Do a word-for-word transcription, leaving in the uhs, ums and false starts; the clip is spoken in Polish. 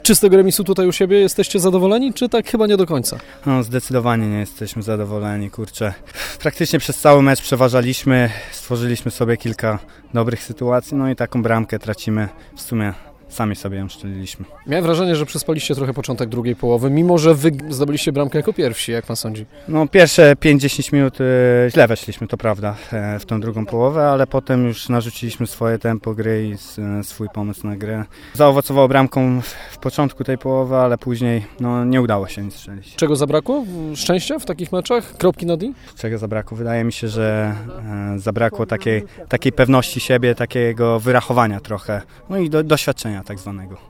Czy z tego remisu tutaj u siebie jesteście zadowoleni, czy tak chyba nie do końca? No, zdecydowanie nie jesteśmy zadowoleni, kurczę. Praktycznie przez cały mecz przeważaliśmy, stworzyliśmy sobie kilka dobrych sytuacji, no i taką bramkę tracimy w sumie. Sami sobie ją szczeliliśmy. Miałem wrażenie, że przespaliście trochę początek drugiej połowy, mimo że wy zdobyliście bramkę jako pierwsi, jak pan sądzi? No pierwsze pięć dziesięć minut y, źle weszliśmy, to prawda, e, w tą drugą połowę, ale potem już narzuciliśmy swoje tempo gry i s, swój pomysł na grę. Zaowocowało bramką w, w początku tej połowy, ale później no, nie udało się nic strzelić. Czego zabrakło? Szczęścia w takich meczach? Kropki na D? Czego zabrakło? Wydaje mi się, że e, zabrakło takiej, takiej pewności siebie, takiego wyrachowania trochę, no i do, doświadczenia tak zwanego.